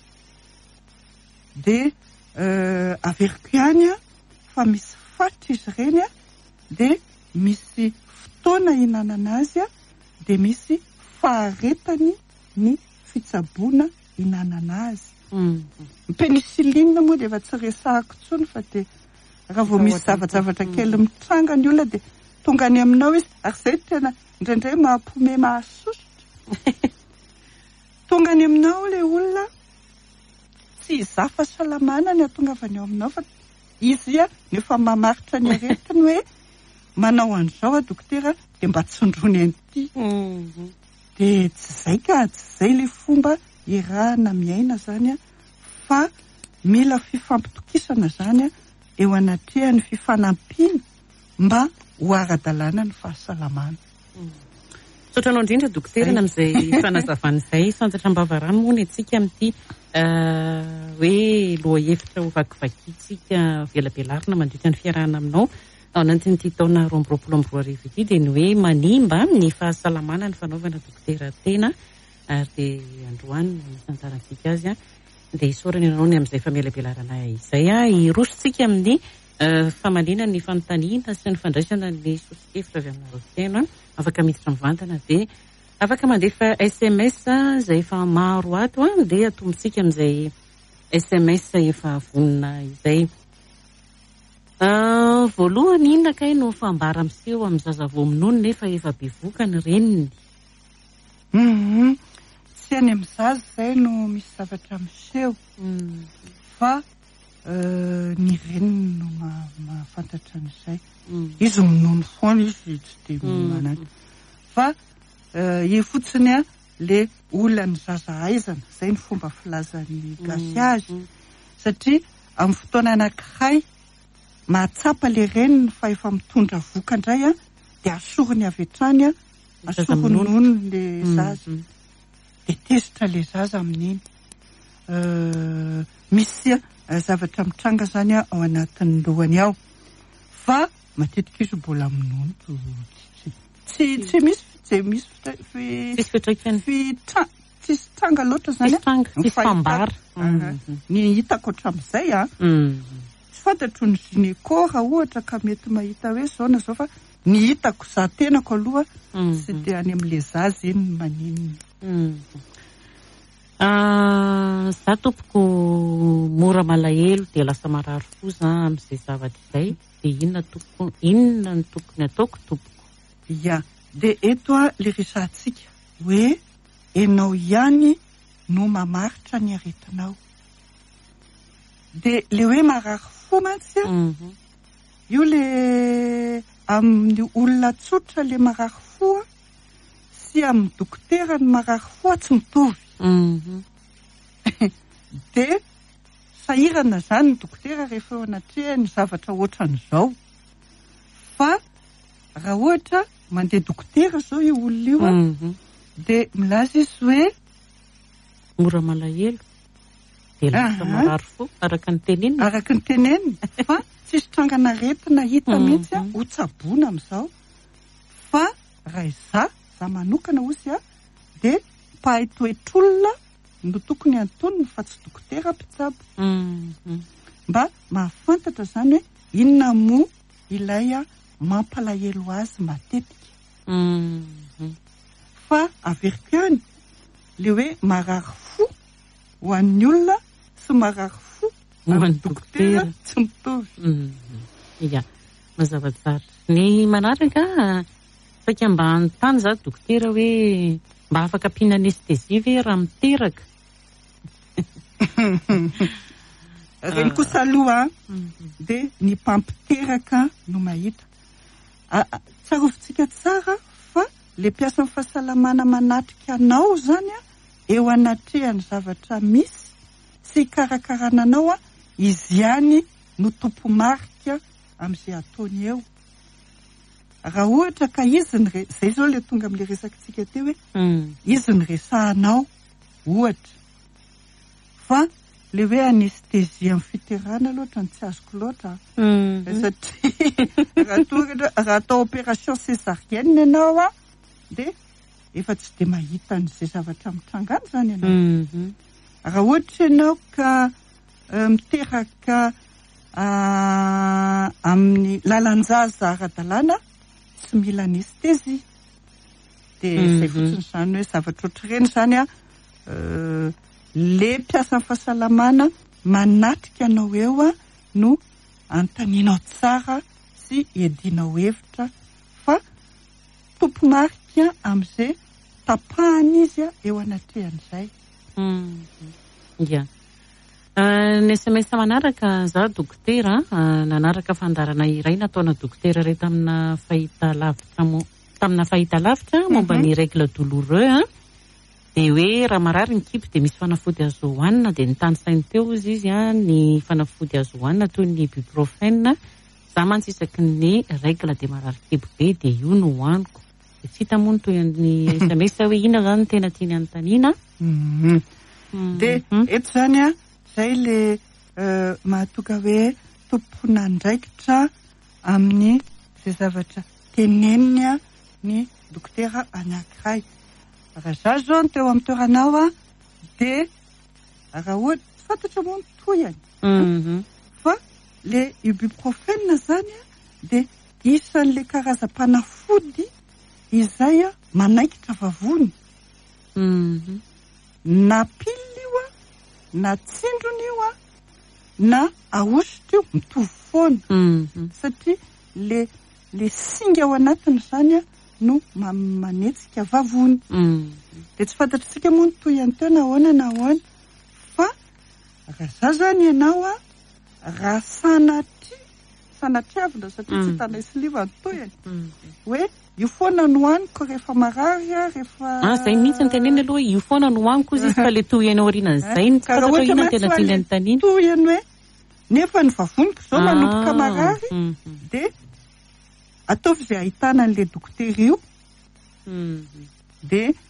De averiko ihany a fa misy fatra izy reny a de misy fotoana hinanana azy a de misy faharetany ny fitsaboana hinanana azy. Ny pénicilline moa de efa tsy resahako tsony fa de raha vao misy zavajavatra kely mitranga ny olona de tonga any aminao izy. Ary zay tena indraindray mahampome mahasosotra. Tonga any aminao le olona tsy iza fahasalamana ny atonga avy ao aminao fa izy a nefa mamaritra ny aretiny hoe manao an'izao a dokotera de mba tsondrony an'ity. De tsy zay ka, tsy zay le fomba irahana miaina zany a fa mila fifampitokisana zany a eo anatrehan'ny fifanampiana mba ho ara-dalàna ny fahasalamana. Sotranao indrindra dokotera amin'izay fanazavana izay santatra Ambavarano moa ny antsika amin'ity hoe loha hevitra ho vakivakiantsika velabelarina mandritra ny fiarahana aminao ao anatin'ity taona roa amby roapolo amby roa arivo ity dia ny hoe manimba ny fahasalamana ny fanaovana dokotera tena ary dia androany misantarantsika azy a dia isorana ianao ny amin'izay famelabelarana izay a irosontsika amin'ny famalina ny fanontaniana sy ny fandraisana ny sosokevitra avy aminareo tena afaka miditra mivantana dia afaka mandefa S M S izay efa maro ato a dia atombontsika amin'izay S M S efa vonona izay. Voalohany inona kay no fambara miseho amin'ny zazavao minono nefa efa bevoka ny reniny? Tsy any amin'ny zaza izay no misy zavatra miseho fa ny reniny no mahafantatra an'izay. Izy minono foana izy tsy dia manana fa io fotsiny a le olana zaza aizana izay ny fomba filazan'ny gasy azy satria amin'ny fotoana anankiray mahatsapa le reniny fa efa mitondra voka indray a dia asorony avy hatrany a asorony nono le zaza dia tezitra le zaza amin'iny. Misy zavatra mitranga zany a ao anatin'ny lohany ao fa matetika izy mbola minono tsy tsy misy tsy misy tsisy tranga loatra zany tsisy fambara ny hitako hatramin'izay a tsy fantatro ny gynéco raha ohatra ka mety mahita hoe zao na zao fa ny hitako za tenako aloha tsy dia any amin'le zaza eny maninona. Za tompoko mora malahelo dia lasa marary fo za amin'izay zavatra izay dia inona toko inona ny tokony ataoko tompoko? Ya dia eto a le resantsika hoe enao ihany no mamaritra ny aretinao dia le hoe marary fo mantsy a io le amin'ny olona tsotra le marary fo a sy amin'ny dokotera ny marary fo tsy mitovy. Dia sahirana zany ny dokotera rehefa eo anatrehany zavatra ohatran'izao fa raha ohatra mandeha dokotera zao io olona io a dia milaza izy hoe mora malahelo dia lasa marary fo araka ny tenenina araka ny tenenina fa tsisy trangana retina hita mihitsy a ho tsaboana amin'izao fa raha iza za manokana ozy a dia mpahay toetr'olona no tokony antonony fa tsy dokotera mpitsabo mba mahafantatra zany hoe inona moa ilay a mampalahelo azy matetika fa averiko ihany le hoe marary fo ho an'ny olona sy marary fo amin'ny dokotera tsy mitovy. Ia mazava tsara ny manaraka saika mba anontany za dokotera hoe mba afaka ampiana anestezia ve raha miteraka? Reny kosa aloha dia ny mpampiteraka no mahita. Tsarovintsika tsara fa le mpiasa amin'ny fahasalamana manatrika anao zany a eo anatrehany zavatra misy sy hikarakarana anao a izy ihany no tompo marika amin'izay ataony eo. Raha ohatra ka izy ny re zay zao le tonga amin'le resakintsika teo hoe izy ny resahanao ohatra fa le hoe anestezia amin'ny fiterana loatra ny tsy azoko loatra satria raha tonga raha atao opération césarienne ianao a dia efa tsy dia mahita an'izay zavatra mitrangany zany ianao. Raha ohatra ianao ka miteraka amin'ny lalan-jaza ara-dalàna tsy mila anestezia dia izay fotsiny zany hoe zavatra ohatr'ireny zany a le mpiasa amin'ny fahasalamana manatrika anao eo a no antaninao tsara sy iadinao hevitra fa tompo marika amin'izay tapahany izy a eo anatrehan'izay. Ia ny S M S manaraka za dokotera nanaraka fandarana iray nataona dokotera iray tamina fahita lavitra tamina fahita lavitra momba ny règle douloureux De hoe raha marary ny kibo de misy fanafody azo hoanina de nitany sainy teo izy izy a ny fanafody azo hoanina toy ny ibuprofène. Za mantsy isaky ny règle de marary kibo be de io no hoaniko. De tsy hita moa ny toy ny S M S hoe ina zany tena tiany anotaniana. De eto zany a zay le mahatonga hoe tompona andraikitra amin'ny zay zavatra tenenina ny dokotera anankiray. Raha za zao teo amin'ny toeranao a de raha ohatra fantatra moa ny toyany fa le ibuprofène zany a de isan'le karazam-panafody izay a manaikitra vavony. Na pile io a na tsindrony io a na ahositra io mitovy foana satria le le singa ao anatiny zany a no manetsika vavony. De tsy fantatritsika moa ny toyany teo na ahoana na ahoana fa raha za zany ianao a raha sanatria sanatriavina satria tsy tanay siliva ny toyany hoe io foana no hoaniko rehefa marary a rehefa ah zay mihitsy ny teneny aloha io foana no hoaniko izy fa le toyany aoriana zay ny karaha ohatra ina tena tiany anontaniana toyany hoe nefa ny vavoniko zao manomboka marary de ataovy zay ahitana an'le dokotera io de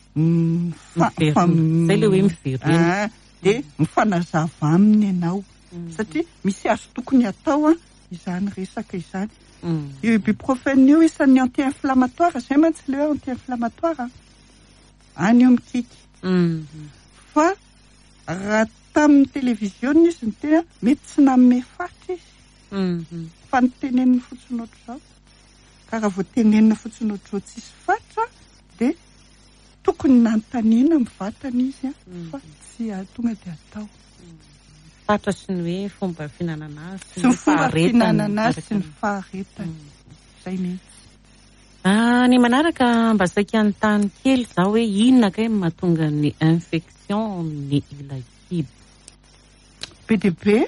zay le hoe miverina de mifanazava aminy ianao satria misy azo tokony atao a izany resaka izany. Io ibuprofène io isan'ny anti-inflammatoire zay mantsy le hoe anti-inflammatoire any io mikiky fa raha tamin'ny televiziona izy ny tena mety tsy nanome fatra izy fa niteneniny fotsiny ohatry zao ka raha vao tenenina fotsiny ohatry zao tsisy fatra de tokony nanontaniana mivatana izy a fa tsy tonga de atao fatra sy ny hoe fomba finanana azy sy ny fomba finanana azy sy ny faharetany zay mihitsy. Ny manaraka mba saika anontany kely zao hoe inona kay mahatonga ny infection amin'ny ila kibo? Be de be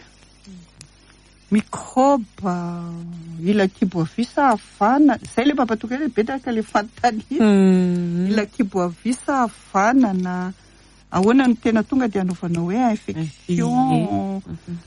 microbe ila kibo avisa havana zay le mampatonga hoe betaka le fanontaniana ila kibo avisa havana na ahoana no tena tonga de anaovanao hoe infection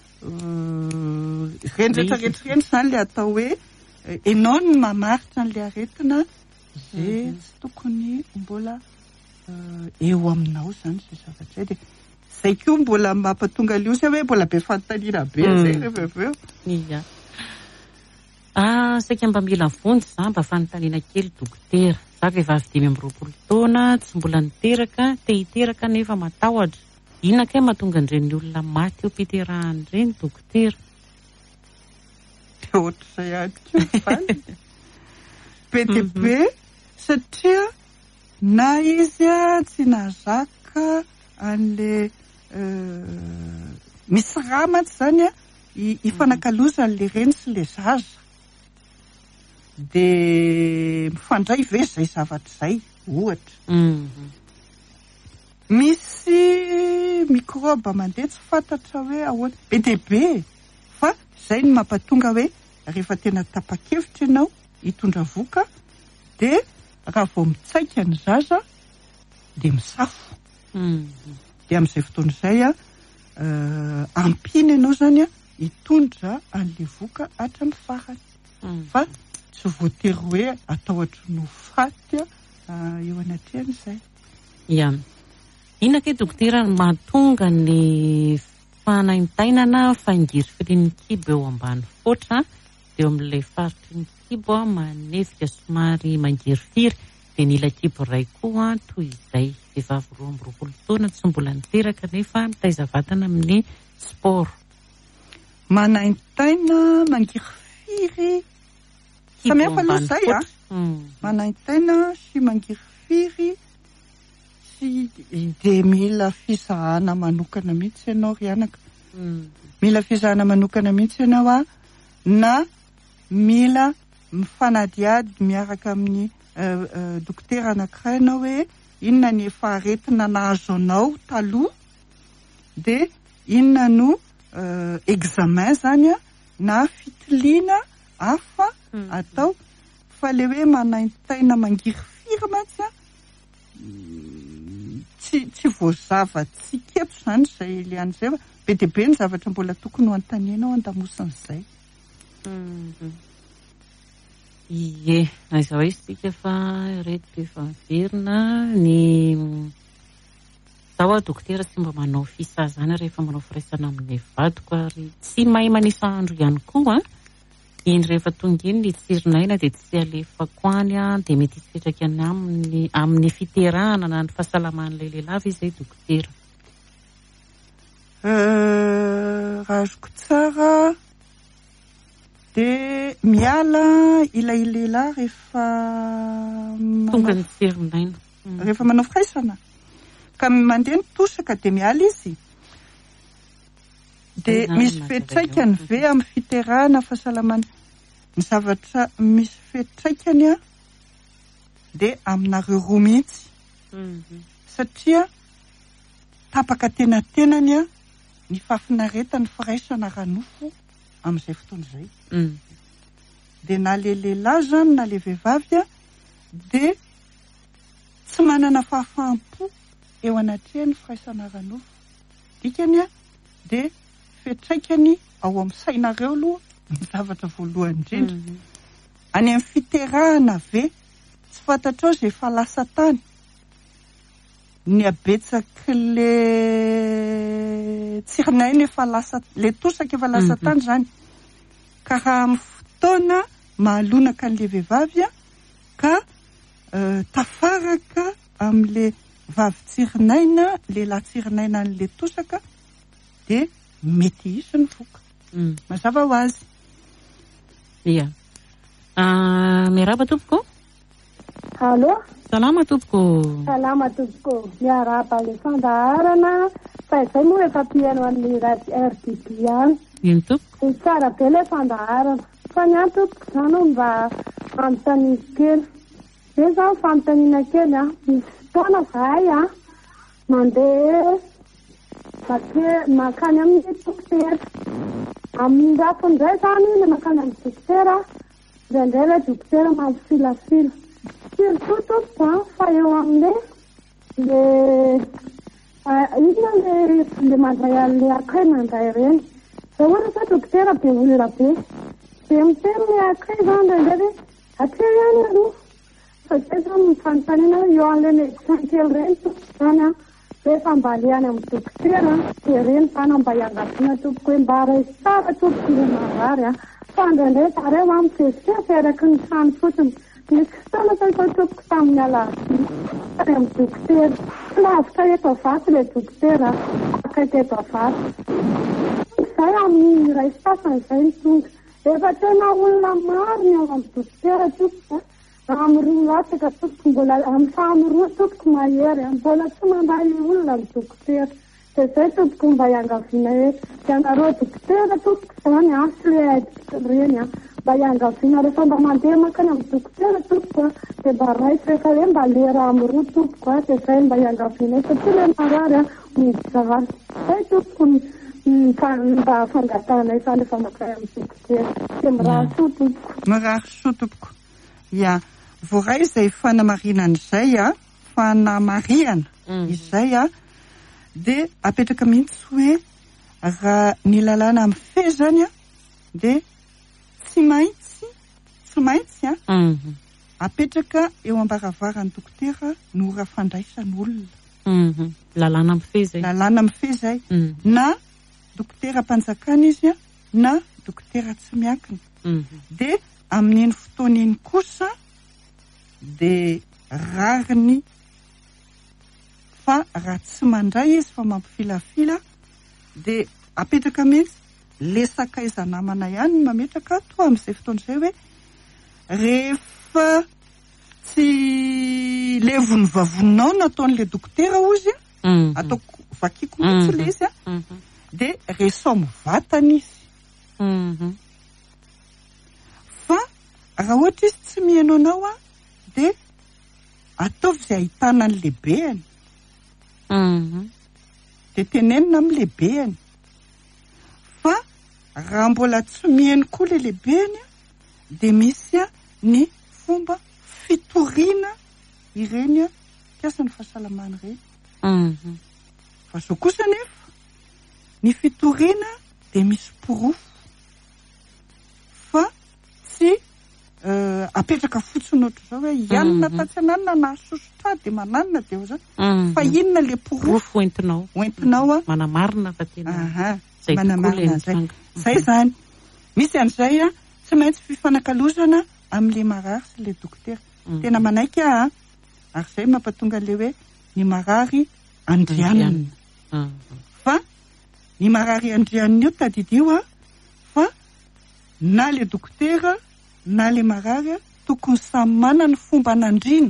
reny rehetrarehetra reny zany le atao hoe enao ny mamaritra an'le aretina zay tsy tokony mbola eo aminao zany zay zavatra de zay koa mbola mampatonga lio zay hoe mbola be fanontaniana be zay rehefa avy eo. Iya. Ah, saika mba mila vonjy za mba fanontaniana kely dokotera. Za vehivavy dimy amby roapolo taona tsy mbola niteraka te hiteraka nefa matahotra. Inona kay mahatonga an'ireny olona maty eo mpiterahany ireny dokotera? De ohatr'izay ihany koa valy. Be de be satria na izy a tsy nahazaka an'le misy raha mantsy zany a ifanakalozany le reny sy le zaza de mifandray ve zay zavatra zay ohatra misy microbe mandeha tsy fantatra hoe ahoana be de be fa zay ny mampatonga hoe rehefa tena tapa-kevitra ianao hitondra voka de raha vao mitsaika ny zaza de misafo de amin'izay fotoana izay a ampina ianao zany a hitondra an'le voka hatramin'ny farany fa tsy voatery hoe atao hatry no faty eo anatrehany izay. Ia. Inona kay dokotera mahatonga ny fanaintainana fangiry firin'ny kibo eo ambany foatra eo amin'ilay faritry ny kibo manefika somary mangiry-firy de ny ila kibo iray koa toy izay vehivavy roa amby roapolo taona tsy mbola niteraka nefa mitaiza vatana amin'ny sport. Manaintaina mangiry-firy samy hafa aloha zay a manaintaina sy mangiry-firy sy de mila fizahana manokana mihitsy ianao ry anaka mila fizahana manokana mihitsy ianao a na mila mifanadiady miaraka amin'ny dokotera anankiray ianao hoe inona ny efa aretina nahazo anao taloha de inona no examen zany a na fitiliana hafa atao fa le hoe manaintaina mangiry-firy mantsy a tsy tsy voazava tsy keto zany zay le an'izay fa be dia be ny zavatra mbola tokony ho antanenao andamosin'izay. Ie, aiza hoe sika fa reto efa verina ny zaho a dokotera tsy mba manao fisazana rehefa manao firaisana amin'ny vadiko ary tsy mahay manisa andro ihany koa. Iny rehefa tonga iny ny tsirinaina dia tsy alefako any dia mety hipetraka any amin'ny amin'ny fiterahana na ny fahasalaman'ilay lehilahy izay dokotera. Raha azoko tsara dia miala ilay lehilahy rehefa tonga ny tsirinaina rehefa manao firaisana ka mandeha nitosaka dia miala izy. Dia misy fiantraikany ve amin'ny fiterahana fahasalamana ny zavatra misy fiantraikany a dia aminareo roa mihitsy satria tapaka tenatenany a ny fafinaretany firaisana ranofo amin'izay fotoana izay. Dia na le lehilahy zany na le vehivavy a dia tsy manana fahafahampo eo anatrehany firaisana ranofo dikany a dia fiantraikany ao amin'ny sainareo aloha ny zavatra voalohany indrindra. Any amin'ny fiterahana ve tsy fantatrao izay efa lasa tany ny abetsaky le tsirinaina efa lasa le tosaka efa lasa tany zany ka raha amin'ny fotoana mahalonaka an'le vehivavy a ka tafaraka amin'le vavy tsirinaina lehilahy tsirinaina an'le tosaka dia mety hisy ny voka. Mazava ho azy. Ia. Miaraba tompoko? Allo? Salama tompoko. Salama tompoko. Miaraba le fandaharana fa izay moa efa piano amin'ny R D B any. Ino tompoko? Tsara be le fandaharana. Fa ny any tompoko izany mba fampitaniana kely. Zay izao fampitaniana kely a. Misy fotoana zahay a mandeha makany amin'ny dokotera. Amin'ny rafiny indray izany ilay makany amin'ny dokotera dia indray ilay dokotera mampifilafila. Surtout tompoko fa eo amin'le le inona le le mandray an'le akay mandray ireny. Dia ohatra fa dokotera be olona be dia miteny le akay izany indray hoe akay ihany aloha. Fa zay izany mifanontaniana eo an'ilay médecin kely ireny tompoko izany a. Rehefa mba alehany amin'ny dokotera dia ireny izany mba hiangaviana tompoko hoe mba ray tsara tompoko ilay marary a. Fa indraindray zareo a mifefy araky ny sany fotsiny. Misy fotoana tao tompoko tamin'ny alarobia ary amin'ny dokotera. Lavitra eto avato ilay dokotera akaiky eto avato. Izay amin'ny iray sasany izay ny tonga. Efa tena olona maro ny ao amin'ny dokotera tompoko. Amin'ny roa latsaka tompoko mbola amin'ny fahamin'ny roa tompoko mahery mbola tsy mandray olona amin'ny dokotera. Dia izay tompoko mba hiangaviana hoe ianareo dokotera tompoko izany a sy le aiditra ireny a mba hiangaviana rehefa mba mandeha makany amin'ny dokotera tompoko a dia mba raisy rehefa hoe mba lera amin'ny roa tompoko a dia izay mba hiangaviana satria le marary a mizaly. Izay tompoko mba fangatahana izany efa makany amin'ny dokotera. Dia mirary soa tompoko. Mirary soa tompoko. Ia. Voaray izay fanamarinana izay a fanamariana izay a dia apetraka mihitsy hoe raha ny lalàna amin'ny fe zany a dia tsy maintsy tsy maintsy a apetraka eo am-baravarany dokotera no ora fandraisan'olona. Lalàna amin'ny fe zay. Lalàna amin'ny fe zay na dokotera mpanjakana izy a na dokotera tsy miankina. Dia amin'iny fotoana iny kosa dia rariny fa raha tsy mandray izy fa mampifilafila dia apetraka mihitsy le sakaiza namana ihany mametraka ato amin'izay fotoana izay hoe rehefa tsy levony vavonao nataon'le dokotera ozy a ataoko vakiako mihitsy le izy a dia resao mivatana izy. Fa raha ohatra izy tsy mihaino anao a dia ataovy izay ahitana ny lehibeany. Dia tenenina amin'ny lehibeany. Fa raha mbola tsy mihaino koa le lehibeany dia misy a ny fomba fitoriana ireny a mpiasa ny fahasalamana ireny. fa so kosa nefa ny fitoriana de misy porofo fa tsy apetraka fotsiny ohatry zao hoe ianina tatsy ananina na sosotra de mananina de zao fa inona le porofo entinao entinao a manamarina fa tena aha manamarina zay zay zany misy an'izay a tsy maintsy fifanakalozana am'le marary sy le dokotera tena manaiky a ary zay mampatonga le hoe ny marary andrianina fa ny marary andrianina io tadidio a fa na le dokotera na le marary tokony samy manana ny fomba anandriana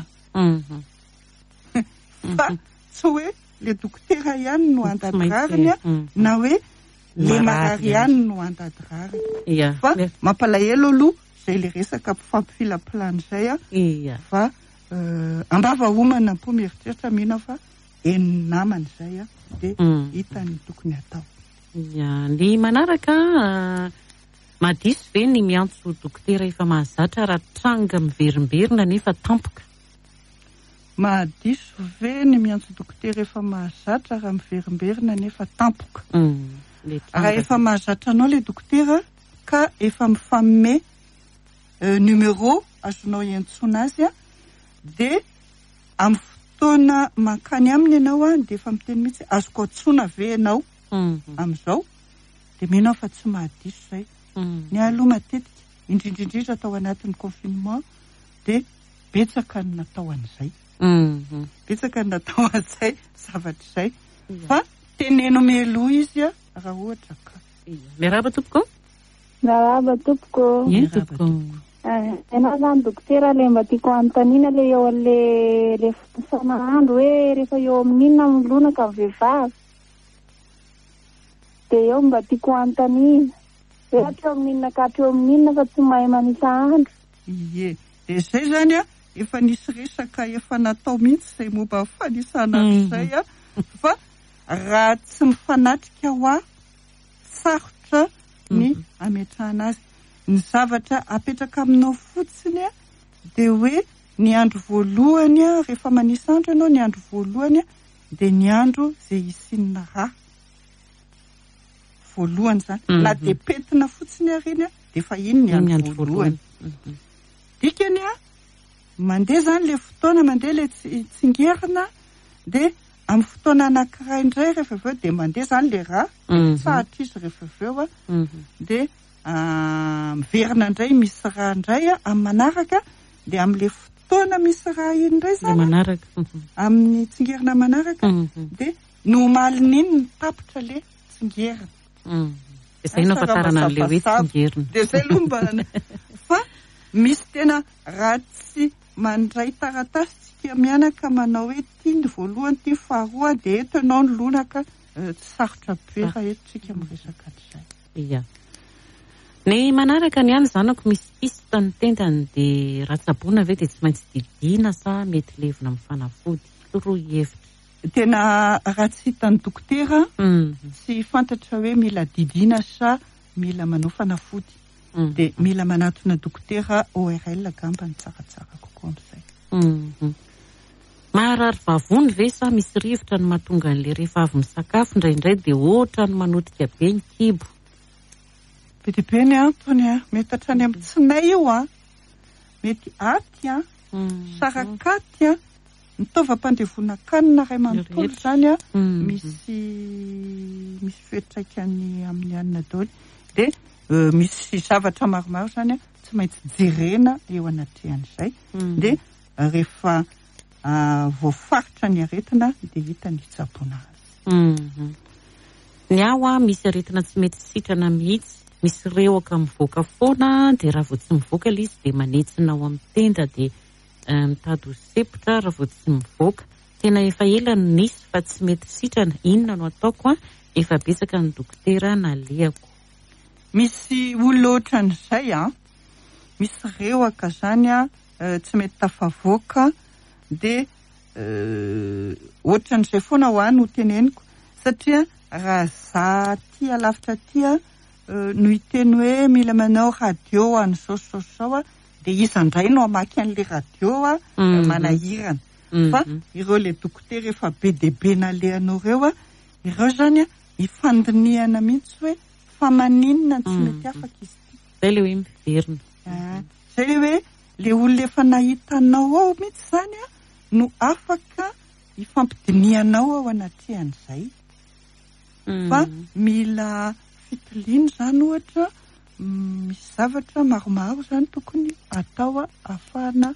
fa tsy hoe le dokotera ihany no andady rariny a na hoe le marary ihany no andady rariny fa mampalahelo aloha zay le resaka mpifampifilapilany zay a fa ambava homana po mieritreritra mihina fa eny namany zay a de hitany tokony atao. Ny manaraka madiso ve ny miantso dokotera efa mahazatra raha tranga miverimberina nefa tampoka? Madiso ve ny miantso dokotera efa mahazatra raha miverimberina nefa tampoka? Raha efa mahazatra anao le dokotera ka efa mifamme numero azonao iantsona azy a de amin'ny fotoana mankany aminy ianao a de efa miteny mihitsy azoko antsona ve ianao am'izao de menao fa tsy mahadiso zay. Ny aloha matetika indrindrindrindra atao anatin'ny confinement de betsaka ny natao an'izay betsaka ny natao an'izay zavatra izay fa teneno mialoha izy a raha ohatra ka. Miarahaba tompoko? Miarahaba tompoko. Ie tompoko. Enao zany dokotera le mba tiako anontaniana le eo le le isan'andro hoe rehefa eo amin'inona milonaka vehivavy de eo mba tiako anontaniana hoe hateo amin'inona ka hateo amin'inona fa tsy mahay manisa andro. Ie de zay zany a efa nisy resaka efa natao mihitsy zay momba fanisana zay a fa raha tsy mifanatrika ho a sarotra ny ametrahana azy. Ny zavatra apetraka aminao fotsiny a de hoe ny andro voalohany a rehefa manisa andro ianao ny andro voalohany a de ny andro zay isinina raha voalohany zany na de petina fotsiny ariny a de fa iny ny andro voalohany dikany a mandeha zany le fotoana mandeha le tsingerina de amin'ny fotoana anankiray indray rehefa aveo de mandeha zany le raha tsahatra izy rehefa aveo a de miverina indray misy raha indray a amin'ny manaraka de amin'le fotoana misy raha iny indray zany amin'ny tsingerina manaraka de no malin'iny ny tapitra le tsingerina. Zay no ahafantarana le hoe tsingerina. De zay lombana fa misy tena raha tsy mandray taratasy tsika mianaka manao hoe ty ny voalohany ty faharoa de eto ianao ny lonaka tsy sarotra be raha eto tsika miresaka atr'izay. Ia. Ny manaraka ny any zanako misy pista ny tendany de ratsaboana ve de tsy maintsy didina sa mety levina amin'ny fanafody toroy hevitra? Tena raha tsy hitan'ny dokotera tsy fantatra hoe mila didina sa mila manao fanafody de mila manatona dokotera O R L gamba ny tsaratsara kokoa amin'izay. Maharary vavony ve sa misy rivotra ny mahatonga an'le rehefa avy misakafo indraindray de ohatra ny manotika be ny kibo? Be dia be ny antony a mety hatrany amin'ny tsinay io a mety aty a sarakaty a ny taovam-pandevonan-kanina ray manontolo zany a misy misy fetraikany amin'ny anina daholo de misy zavatra maromaro zany a tsy maintsy jerena eo anatrehan'izay de rehefa voafaritra ny aretina de hita ny hitsaboana azy. Ny ao a misy aretina tsy mety sitrana mihitsy misy reoka mivoaka foana de raha vao tsy mivoaka ilay izy de manetsina ao amin'ny tenda de mitady ho sepotra raha vao tsy mivoaka. Tena efa ela no nisy fa tsy mety sitrana. Inona no ataoko a? Efa betsaka ny dokotera nalehako. Misy olona ohatran'izay a misy reoka zany a tsy mety tafavoaka de ohatran'izay foana ho any ho teneniko satria raha za ty alavitra ty a no hiteny hoe mila manao radio an'izao zao zao a de iza indray no amaky an'le radio a manahirana fa ireo le dokotera efa be de be nalehanao reo a ireo zany a ifandiniana mihitsy hoe fa maninona tsy mety afaka izy ty zay le hoe miverina zay hoe le olona efa nahitanao ao mihitsy zany a no afaka ifampidinianao ao anatrihan'izay fa mila fitiliana zany ohatra misy zavatra maromaro zany tokony atao a afahana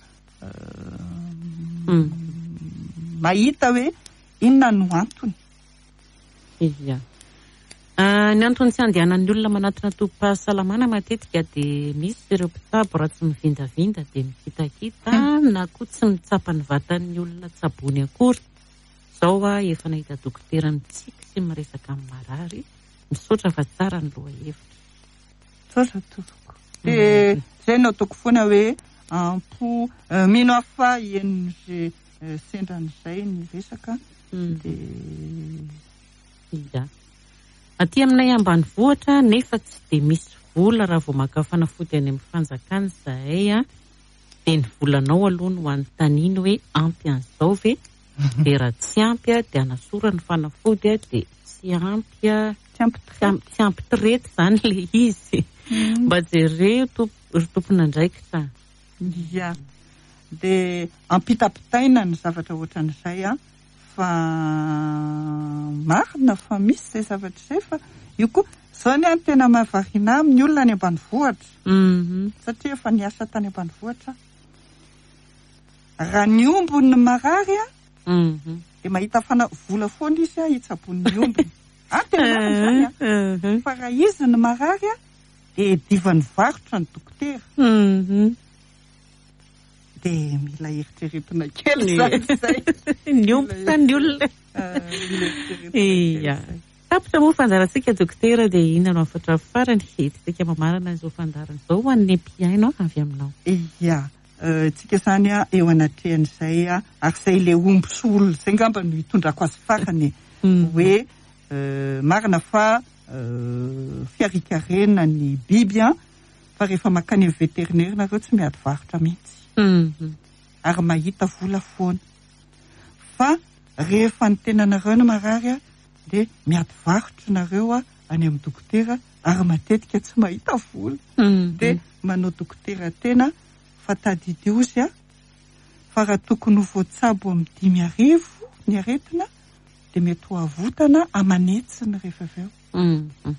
mahita hoe inona no antony. Ia. Ny antony tsy andehanan'ny olona manatona tobim-pahasalamana matetika dia misy ireo mpitsabo raha tsy mivindavinda dia mikitakita na koa tsy mitsapa ny vatan'ny olona tsabony akory. Zao a efa nahita dokotera mitsiky sy miresaka amin'ny marary misaotra fa tsara ny loha hevitra. Tsara tompoko. Dia zay no ataoko foana hoe ampo mino afa ian'izay sendran'izay ny resaka dia ia. Aty aminay ambanivohitra nefa tsy dia misy vola raha vao maka fanafody any amin'ny fanjakana zahay a dia ny volanao aloha no anontaniana hoe ampy an'izao ve dia raha tsy ampy a dia anasora ny fanafody a dia tsy ampy a tsy ampy tirety zany le izy mba jereo tompon'andraikitra. Ia. Dia ampitapitaina ny zavatra ohatran'izay a fa marina fa misy zay zavatra izay fa io koa zao ny any tena mahavariana amin'ny olona any ambanivohitra satria efa niasa tany ambanivohitra raha ny ombony marary a dia mahita fana vola foana izy a hitsabony ombony a tena marina zany a fa raha izy ny marary a dia divany varotra ny dokotera dia mila eritreretina kely zany zay ny omboka ny olona. Ia. Tapitra moa fandarantsika dokotera dia inona no afatra farany hetintsika mamarana izao fandarana izao ho an'ny mpiaino avy aminao. Ia. Tsika zany a eo anatrehan'izay a ary izay le omby sy olona izay ngamba no hitondrako azy farany hoe marina fa fiarikarena ny biby a fa rehefa makany amin'ny veterinera nareo tsy miady varotra mihitsy. Ary mahita vola foana fa rehefa ny tenanareo no marary a dia miady varotra nareo a any amin'ny dokotera ary matetika tsy mahita vola dia manao dokotera tena fa tadidio izy a fa raha tokony ho voatsabo amin'ny dimy arivo ny aretina dia mety ho avotana amanetsiny rehefa avy eo.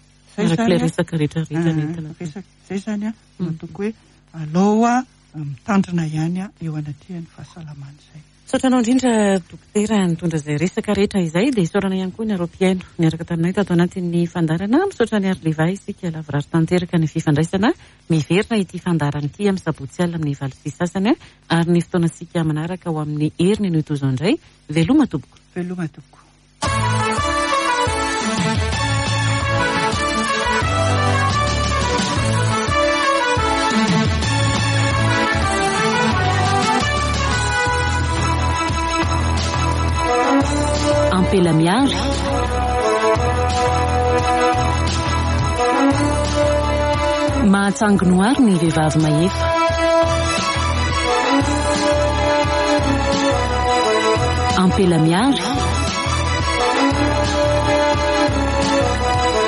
Zay zany a matoko hoe alao a mitandrina ihany a eo anatrehan'ny fahasalamana izay. Saotranao indrindra dokotera nitondra izay resaka rehetra izay dia isaorana ihany koa ny arom-piaino niaraka taminay tato anatin'ny fandarana misaotra ny Arleva isika lavorary tanteraka ny fifandraisana miverina ity fandarana ity amin'ny sabotsy alina amin'ny valo sy sasany ary ny fotoanantsika manaraka ho amin'ny heriny no itozo indray veloma tompoko. Veloma tompoko. Ampela miary mahatsanginoary ny vehivavy mahefa ampela miary